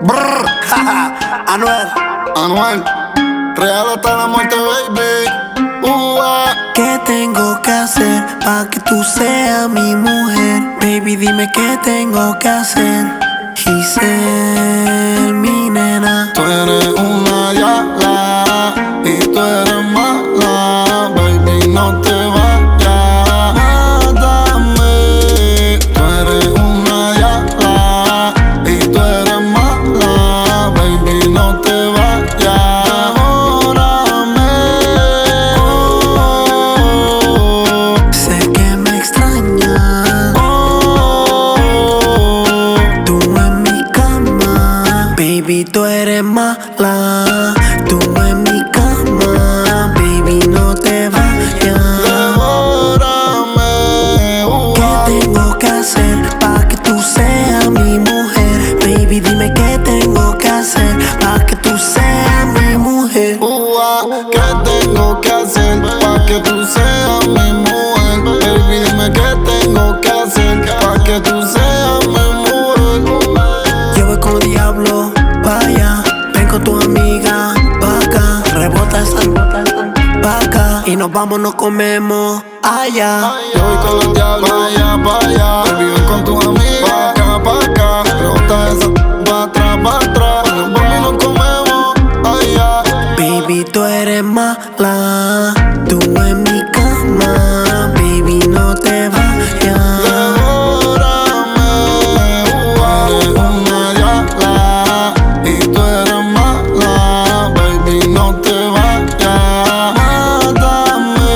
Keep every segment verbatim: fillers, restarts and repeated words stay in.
Brrr, Anuel, Anuel, real hasta la muerte, baby. Uh, ah. ¿Qué tengo que hacer para que tú seas mi mujer? Baby, dime qué tengo que hacer y ser mi nena. Tú eres una diabla y tú eres mala, baby, no te vayas, mátame. Tú eres una diabla y tú eres mala, baby, no te vayas, devórame. Oh, Sé que me extrañas, oh, tú en mi cama. Baby, tú eres mala, tú en mi cama. Baby, no te vayas. devórame. Uh, ¿Qué tengo que hacer para que tú seas mi mujer? Baby, dime qué tengo que hacer para que tú seas mi mujer. uh, ah. ¿Qué tengo que hacer para que tú seas mi mujer? Baby, dime qué tengo que hacer para que tú seas mi mujer. Yo voy con diablo, vaya, ven con tu amiga, pa' acá, rebota esa pa' acá, y nos vamos, nos comemos allá. Yo voy con los diablos allá, pa' allá. Baby, ven con tus amigas, pa' acá, pa' acá. Rebota esa pa' atrás, pa' atrás. Nos vamos y nos comemos allá. Baby, tú eres mala, tú en mi cama. Baby, no te vayas. Devórame. Tú eres una diabla y tú eres mala, baby, no te vayas, mátame.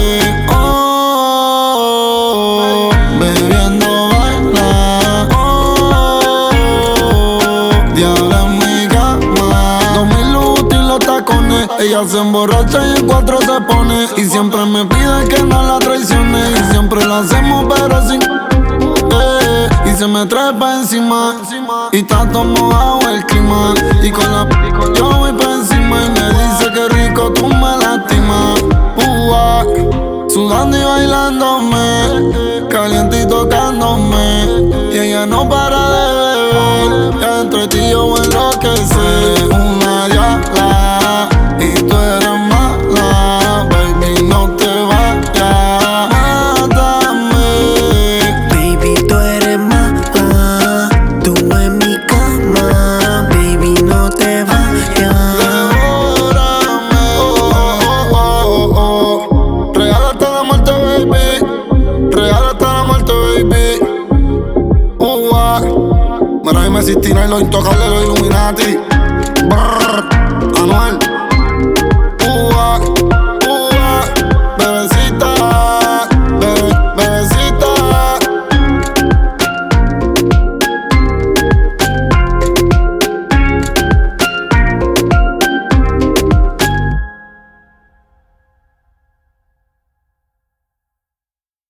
Oh, bebiendo baila. Oh, diabla en mi cama. Dos mil útiles los tacones. Ella se emborracha y en cuatro se pone. Y siempre me pide que no la traicione. Y siempre lo hacemos pero sin eh, y se me trepa encima y está todo mojado el clima. Y con la p yo voy pa' encima y me dice que rico tú me lastimas. Uh, ah, sudando y bailándome, caliente y tocándome. Y ella no para de beber, ya entre ti yo voy a enloquecer. Una diabla y tú eres mala, baby, no te vayas, mátame. Baby, tú eres mala, tú en mi cama. Baby, no te vayas. Devórame. Oh, oh, oh, oh. Real hasta la muerte, baby. Real hasta la muerte, baby. Uh, ah. Mira, Jaime Sistina y los intocables, los Illuminati. Brrr, Anuel.